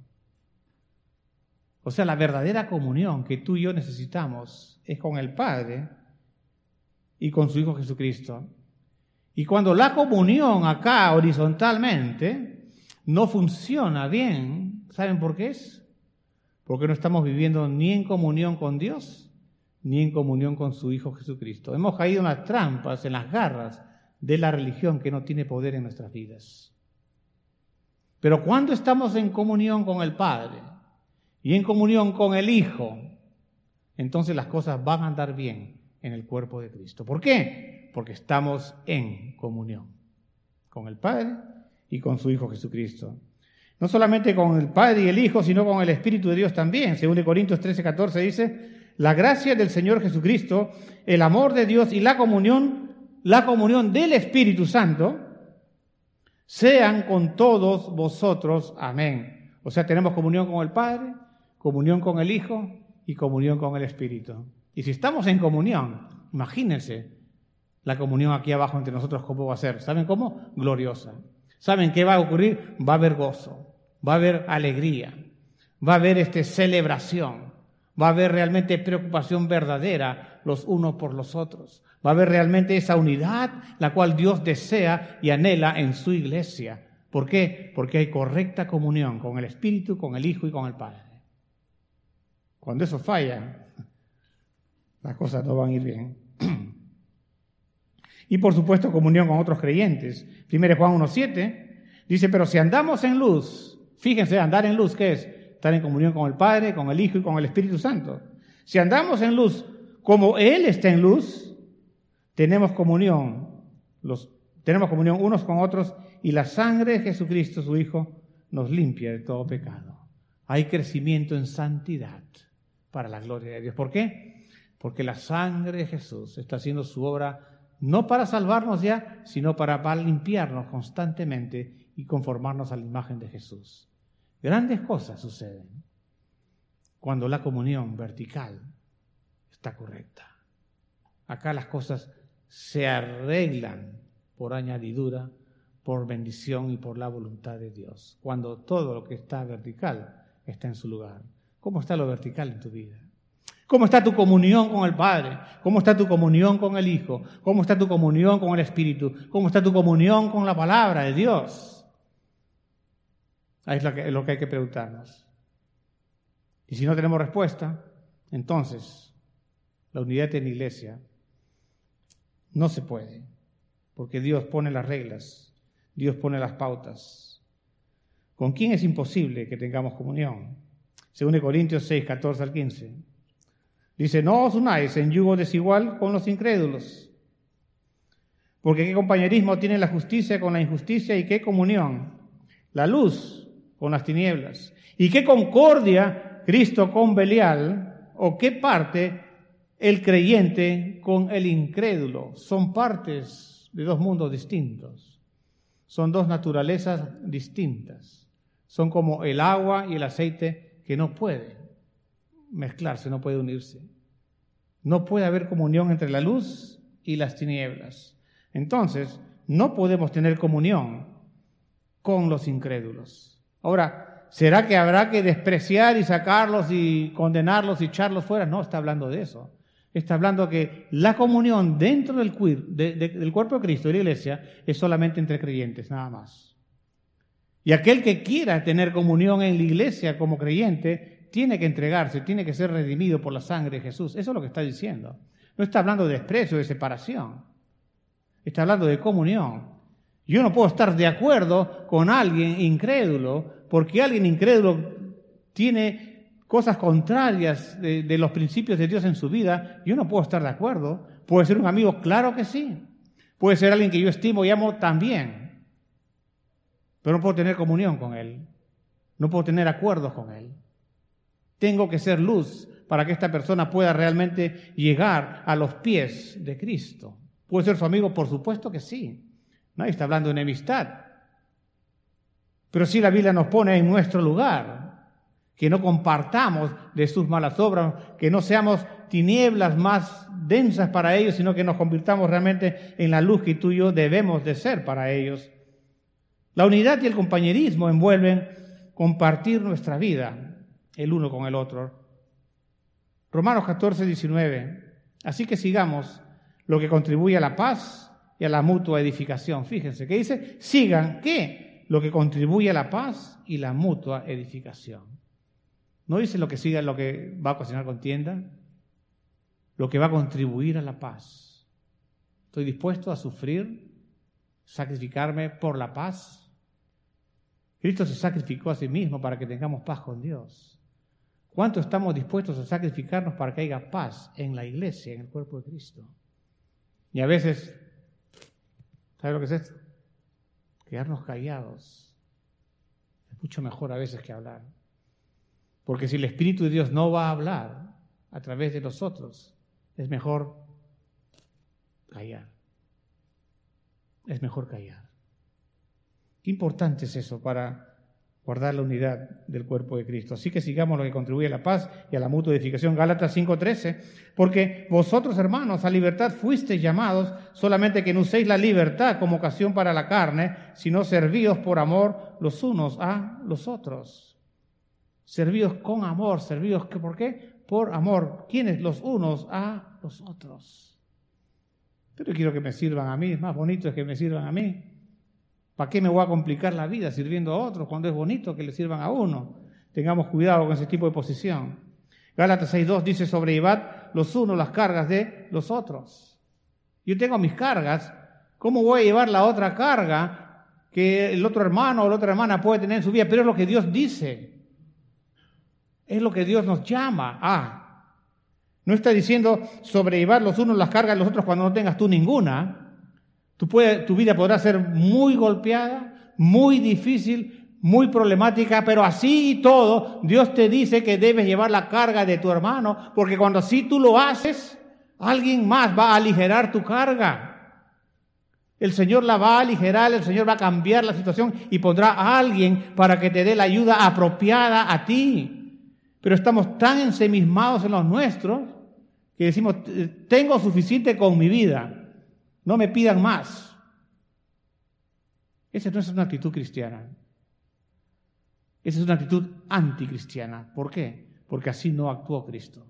O sea, la verdadera comunión que tú y yo necesitamos es con el Padre y con su Hijo Jesucristo. Y cuando la comunión acá horizontalmente no funciona bien, ¿saben por qué es? Porque no estamos viviendo ni en comunión con Dios, ni en comunión con su Hijo Jesucristo. Hemos caído en las trampas, en las garras de la religión que no tiene poder en nuestras vidas. Pero cuando estamos en comunión con el Padre y en comunión con el Hijo, entonces las cosas van a andar bien en el cuerpo de Cristo. ¿Por qué? Porque estamos en comunión con el Padre y con su Hijo Jesucristo. No solamente con el Padre y el Hijo, sino con el Espíritu de Dios también. Según Corintios 13:14 dice: la gracia del Señor Jesucristo, el amor de Dios y la comunión del Espíritu Santo sean con todos vosotros. Amén. O sea, tenemos comunión con el Padre, comunión con el Hijo y comunión con el Espíritu. Y si estamos en comunión, imagínense la comunión aquí abajo entre nosotros, ¿cómo va a ser? ¿Saben cómo? Gloriosa. ¿Saben qué va a ocurrir? Va a haber gozo, va a haber alegría, va a haber celebración, va a haber realmente preocupación verdadera los unos por los otros. Va a haber realmente esa unidad la cual Dios desea y anhela en su iglesia. ¿Por qué? Porque hay correcta comunión con el Espíritu, con el Hijo y con el Padre. Cuando eso falla, las cosas no van a ir bien. Y por supuesto comunión con otros creyentes. 1 Juan 1:7 dice: pero si andamos en luz, fíjense, andar en luz, ¿qué es? Estar en comunión con el Padre, con el Hijo y con el Espíritu Santo. Si andamos en luz como Él está en luz, tenemos comunión unos con otros, y la sangre de Jesucristo, su Hijo, nos limpia de todo pecado. Hay crecimiento en santidad para la gloria de Dios. ¿Por qué? Porque la sangre de Jesús está haciendo su obra no para salvarnos ya, sino para limpiarnos constantemente y conformarnos a la imagen de Jesús. Grandes cosas suceden cuando la comunión vertical está correcta. Acá las cosas se arreglan por añadidura, por bendición y por la voluntad de Dios. Cuando todo lo que está vertical está en su lugar. ¿Cómo está lo vertical en tu vida? ¿Cómo está tu comunión con el Padre? ¿Cómo está tu comunión con el Hijo? ¿Cómo está tu comunión con el Espíritu? ¿Cómo está tu comunión con la palabra de Dios? Ahí es lo que hay que preguntarnos. Y si no tenemos respuesta, entonces la unidad en la iglesia no se puede, porque Dios pone las reglas, Dios pone las pautas. ¿Con quién es imposible que tengamos comunión? Según Corintios 6:14-15. Dice: no os unáis en yugo desigual con los incrédulos, porque qué compañerismo tiene la justicia con la injusticia, y qué comunión la luz con las tinieblas, y qué concordia Cristo con Belial, o qué parte el creyente con el incrédulo. Son partes de dos mundos distintos, son dos naturalezas distintas, son como el agua y el aceite que no pueden mezclarse, no puede unirse. No puede haber comunión entre la luz y las tinieblas. Entonces, no podemos tener comunión con los incrédulos. Ahora, ¿será que habrá que despreciar y sacarlos y condenarlos y echarlos fuera? No está hablando de eso. Está hablando que la comunión dentro del cuerpo de Cristo y la iglesia es solamente entre creyentes, nada más. Y aquel que quiera tener comunión en la iglesia como creyente tiene que entregarse, tiene que ser redimido por la sangre de Jesús. Eso es lo que está diciendo. No está hablando de desprecio, de separación. Está hablando de comunión. Yo no puedo estar de acuerdo con alguien incrédulo, porque alguien incrédulo tiene cosas contrarias de los principios de Dios en su vida, yo no puedo estar de acuerdo. ¿Puede ser un amigo? Claro que sí. Puede ser alguien que yo estimo y amo también. Pero no puedo tener comunión con él. No puedo tener acuerdos con él. Tengo que ser luz para que esta persona pueda realmente llegar a los pies de Cristo. ¿Puede ser su amigo? Por supuesto que sí. Nadie está hablando de enemistad. Pero sí la Biblia nos pone en nuestro lugar, que no compartamos de sus malas obras, que no seamos tinieblas más densas para ellos, sino que nos convirtamos realmente en la luz que tú y yo debemos de ser para ellos. La unidad y el compañerismo envuelven compartir nuestra vida el uno con el otro. Romanos 14, 19. Así que sigamos lo que contribuye a la paz y a la mutua edificación. Fíjense, ¿qué dice? Sigan, ¿qué? Lo que contribuye a la paz y la mutua edificación. No dice lo que siga, lo que va a ocasionar contienda, lo que va a contribuir a la paz. Estoy dispuesto a sufrir, sacrificarme por la paz. Cristo se sacrificó a sí mismo para que tengamos paz con Dios. ¿Cuánto estamos dispuestos a sacrificarnos para que haya paz en la iglesia, en el cuerpo de Cristo? Y a veces, ¿sabe lo que es esto? Quedarnos callados. Es mucho mejor a veces que hablar. Porque si el Espíritu de Dios no va a hablar a través de nosotros, es mejor callar. Es mejor callar. Qué importante es eso para guardar la unidad del cuerpo de Cristo. Así que sigamos lo que contribuye a la paz y a la mutua edificación. Gálatas 5:13, porque vosotros, hermanos, a libertad fuisteis llamados, solamente que no uséis la libertad como ocasión para la carne, sino servíos por amor los unos a los otros. Servíos con amor, servíos, ¿por qué? Por amor. ¿Quiénes? Los unos a los otros. Pero yo quiero que me sirvan a mí, es más bonito es que me sirvan a mí. ¿Para qué me voy a complicar la vida sirviendo a otros cuando es bonito que le sirvan a uno? Tengamos cuidado con ese tipo de posición. Gálatas 6:2 dice, sobrellevad los unos las cargas de los otros. Yo tengo mis cargas, ¿cómo voy a llevar la otra carga que el otro hermano o la otra hermana puede tener en su vida? Pero es lo que Dios dice. Es lo que Dios nos llama a. No está diciendo sobrellevar los unos las cargas de los otros cuando no tengas tú ninguna. Tu vida podrá ser muy golpeada, muy difícil, muy problemática, pero así y todo, Dios te dice que debes llevar la carga de tu hermano, porque cuando así tú lo haces, alguien más va a aligerar tu carga. El Señor la va a aligerar, el Señor va a cambiar la situación y pondrá a alguien para que te dé la ayuda apropiada a ti. Pero estamos tan ensimismados en los nuestros que decimos, tengo suficiente con mi vida. No me pidan más. Esa no es una actitud cristiana. Esa es una actitud anticristiana. ¿Por qué? Porque así no actuó Cristo.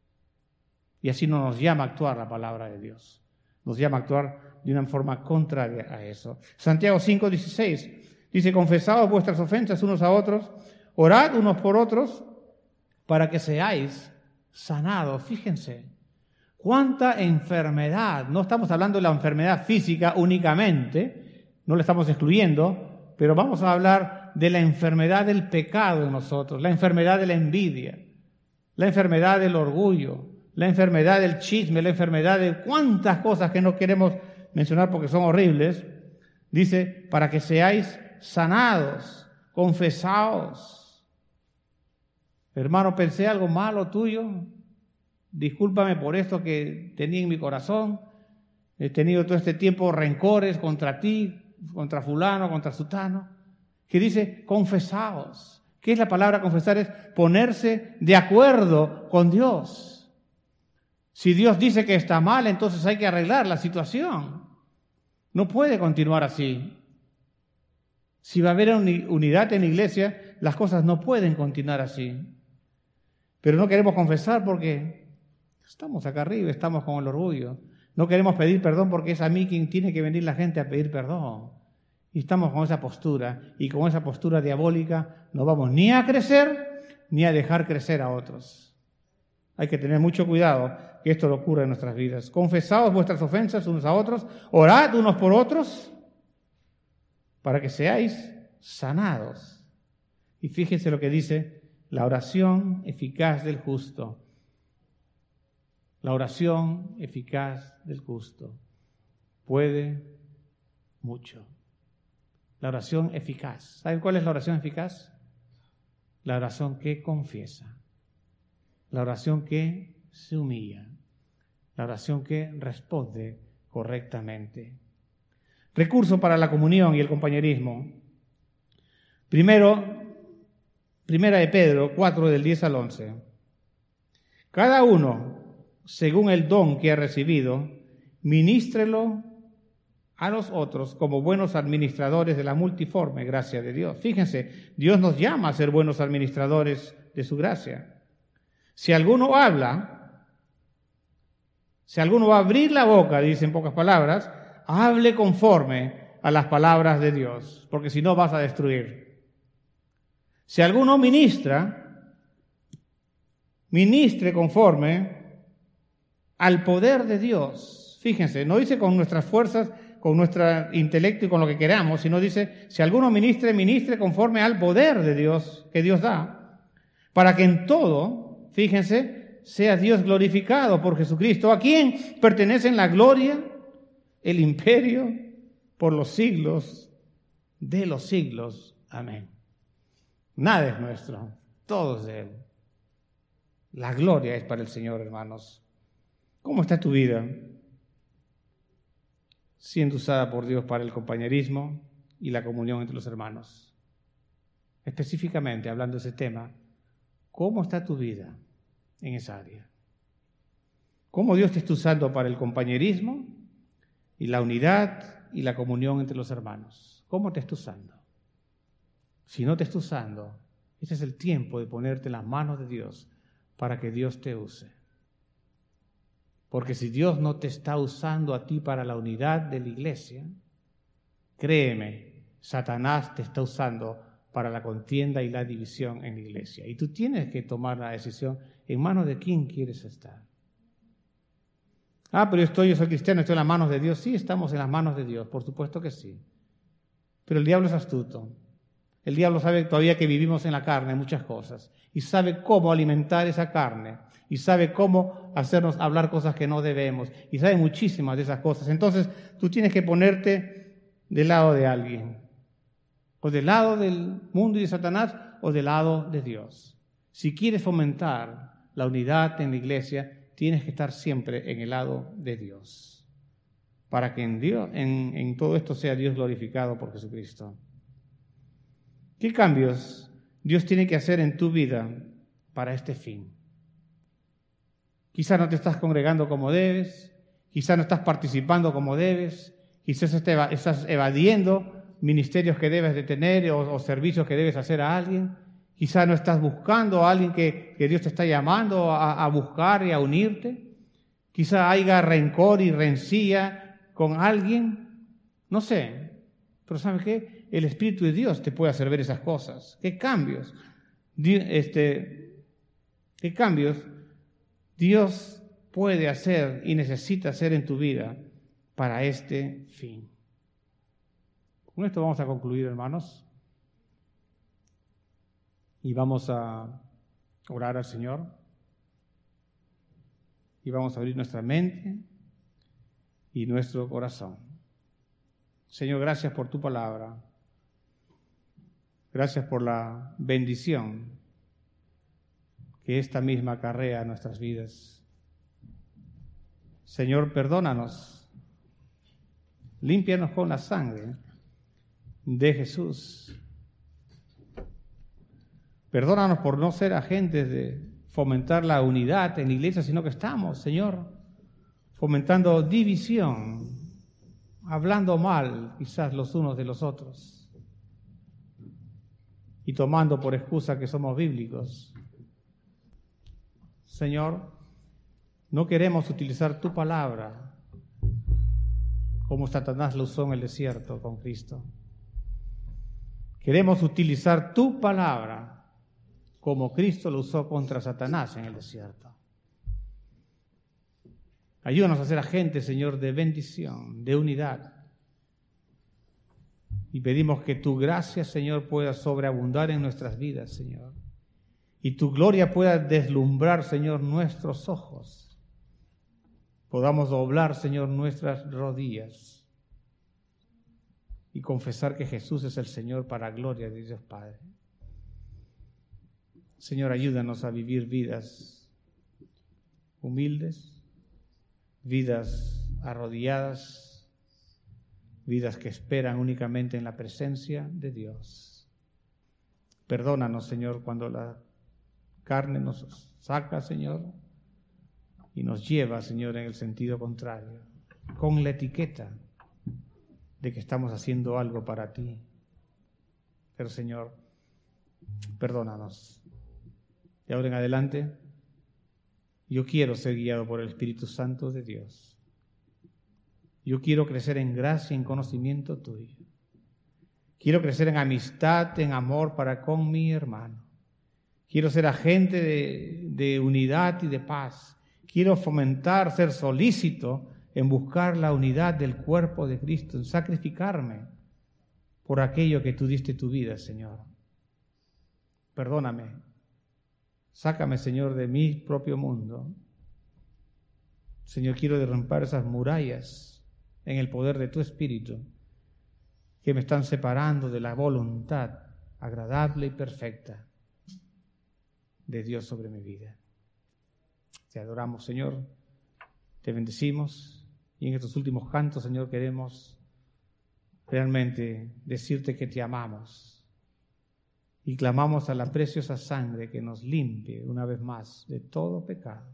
Y así no nos llama a actuar la palabra de Dios. Nos llama a actuar de una forma contraria a eso. Santiago 5:16 dice, confesaos vuestras ofensas unos a otros, orad unos por otros, para que seáis sanados. Fíjense. ¿Cuánta enfermedad? No estamos hablando de la enfermedad física únicamente, no la estamos excluyendo, pero vamos a hablar de la enfermedad del pecado en nosotros, la enfermedad de la envidia, la enfermedad del orgullo, la enfermedad del chisme, la enfermedad de cuántas cosas que no queremos mencionar porque son horribles. Dice, para que seáis sanados, confesaos. Hermano, pensé algo malo tuyo. Discúlpame por esto que tenía en mi corazón. He tenido todo este tiempo rencores contra ti, contra fulano, contra sutano. Que dice, confesaos. ¿Qué es la palabra confesar? Es ponerse de acuerdo con Dios. Si Dios dice que está mal, entonces hay que arreglar la situación. No puede continuar así. Si va a haber unidad en la iglesia, las cosas no pueden continuar así. Pero no queremos confesar porque estamos acá arriba, estamos con el orgullo. No queremos pedir perdón porque es a mí quien tiene que venir la gente a pedir perdón. Y estamos con esa postura. Y con esa postura diabólica no vamos ni a crecer ni a dejar crecer a otros. Hay que tener mucho cuidado que esto no ocurra en nuestras vidas. Confesaos vuestras ofensas unos a otros, orad unos por otros, para que seáis sanados. Y fíjense lo que dice la oración eficaz del justo. La oración eficaz del justo puede mucho. La oración eficaz. ¿Saben cuál es la oración eficaz? La oración que confiesa. La oración que se humilla. La oración que responde correctamente. Recurso para la comunión y el compañerismo. Primera de Pedro 4, del 10 al 11. Cada uno, según el don que ha recibido, ministrelo a los otros como buenos administradores de la multiforme gracia de Dios. Fíjense, Dios nos llama a ser buenos administradores de su gracia. Si alguno habla, si alguno va a abrir la boca, dice en pocas palabras, hable conforme a las palabras de Dios, porque si no vas a destruir. Si alguno ministra, ministre conforme al poder de Dios. Fíjense, no dice con nuestras fuerzas, con nuestro intelecto y con lo que queramos, sino dice, si alguno ministre, ministre conforme al poder de Dios que Dios da, para que en todo, fíjense, sea Dios glorificado por Jesucristo, a quien pertenecen la gloria, el imperio, por los siglos de los siglos. Amén. Nada es nuestro, todo es de Él. La gloria es para el Señor, hermanos. ¿Cómo está tu vida? Siendo usada por Dios para el compañerismo y la comunión entre los hermanos. Específicamente, hablando de ese tema, ¿cómo está tu vida en esa área? ¿Cómo Dios te está usando para el compañerismo y la unidad y la comunión entre los hermanos? ¿Cómo te está usando? Si no te está usando, este es el tiempo de ponerte en las manos de Dios para que Dios te use. Porque si Dios no te está usando a ti para la unidad de la iglesia, créeme, Satanás te está usando para la contienda y la división en la iglesia. Y tú tienes que tomar la decisión en manos de quién quieres estar. Pero yo soy cristiano, estoy en las manos de Dios. Sí, estamos en las manos de Dios, por supuesto que sí. Pero el diablo es astuto. El diablo sabe todavía que vivimos en la carne muchas cosas y sabe cómo alimentar esa carne y sabe cómo hacernos hablar cosas que no debemos y sabe muchísimas de esas cosas. Entonces tú tienes que ponerte del lado de alguien, o del lado del mundo y de Satanás o del lado de Dios. Si quieres fomentar la unidad en la iglesia, tienes que estar siempre en el lado de Dios, para que en todo esto sea Dios glorificado por Jesucristo. ¿Qué cambios Dios tiene que hacer en tu vida para este fin? Quizás no te estás congregando como debes, quizás no estás participando como debes, quizás estás evadiendo ministerios que debes de tener o servicios que debes hacer a alguien, quizás no estás buscando a alguien que Dios te está llamando a buscar y a unirte, quizás haya rencor y rencilla con alguien, no sé, pero ¿sabes qué? El Espíritu de Dios te puede hacer ver esas cosas. ¿Qué cambios? ¿Qué cambios Dios puede hacer y necesita hacer en tu vida para este fin? Con esto vamos a concluir, hermanos. Y vamos a orar al Señor. Y vamos a abrir nuestra mente y nuestro corazón. Señor, gracias por tu palabra. Gracias por la bendición que esta misma acarrea a nuestras vidas. Señor, perdónanos. Límpianos con la sangre de Jesús. Perdónanos por no ser agentes de fomentar la unidad en la iglesia, sino que estamos, Señor, fomentando división, hablando mal quizás los unos de los otros y tomando por excusa que somos bíblicos. Señor, no queremos utilizar tu palabra como Satanás lo usó en el desierto con Cristo. Queremos utilizar tu palabra como Cristo lo usó contra Satanás en el desierto. Ayúdanos a ser agentes, Señor, de bendición, de unidad. Y pedimos que tu gracia, Señor, pueda sobreabundar en nuestras vidas, Señor. y tu gloria pueda deslumbrar, Señor, nuestros ojos. Podamos doblar, Señor, nuestras rodillas y confesar que Jesús es el Señor para gloria de Dios Padre. Señor, ayúdanos a vivir vidas humildes, vidas arrodilladas, vidas que esperan únicamente en la presencia de Dios. Perdónanos, Señor, cuando la carne nos saca, Señor, y nos lleva, Señor, en el sentido contrario, con la etiqueta de que estamos haciendo algo para ti. Pero, Señor, perdónanos. De ahora en adelante, yo quiero ser guiado por el Espíritu Santo de Dios. Yo quiero crecer en gracia y en conocimiento tuyo. Quiero crecer en amistad, en amor para con mi hermano. Quiero ser agente de unidad y de paz. Quiero fomentar, ser solícito en buscar la unidad del cuerpo de Cristo, en sacrificarme por aquello que tú diste tu vida, Señor. Perdóname. Sácame, Señor, de mi propio mundo. Señor, quiero derrumbar esas murallas en el poder de tu Espíritu que me están separando de la voluntad agradable y perfecta de Dios sobre mi vida. Te adoramos, Señor, te bendecimos y en estos últimos cantos, Señor, queremos realmente decirte que te amamos y clamamos a la preciosa sangre que nos limpie una vez más de todo pecado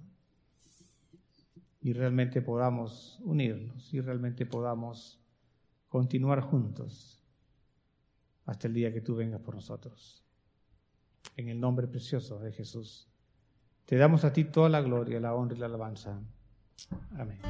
y realmente podamos unirnos y realmente podamos continuar juntos hasta el día que tú vengas por nosotros. En el nombre precioso de Jesús, te damos a ti toda la gloria, la honra y la alabanza. Amén.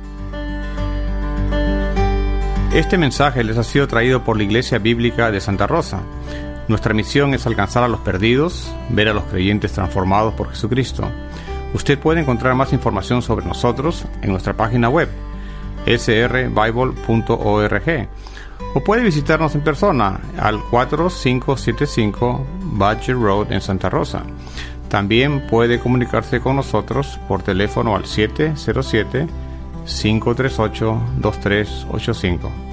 Este mensaje les ha sido traído por la Iglesia Bíblica de Santa Rosa. Nuestra misión es alcanzar a los perdidos, ver a los creyentes transformados por Jesucristo. Usted puede encontrar más información sobre nosotros en nuestra página web, srbible.org, o puede visitarnos en persona al 4575 Badger Road en Santa Rosa. También puede comunicarse con nosotros por teléfono al 707-538-2385.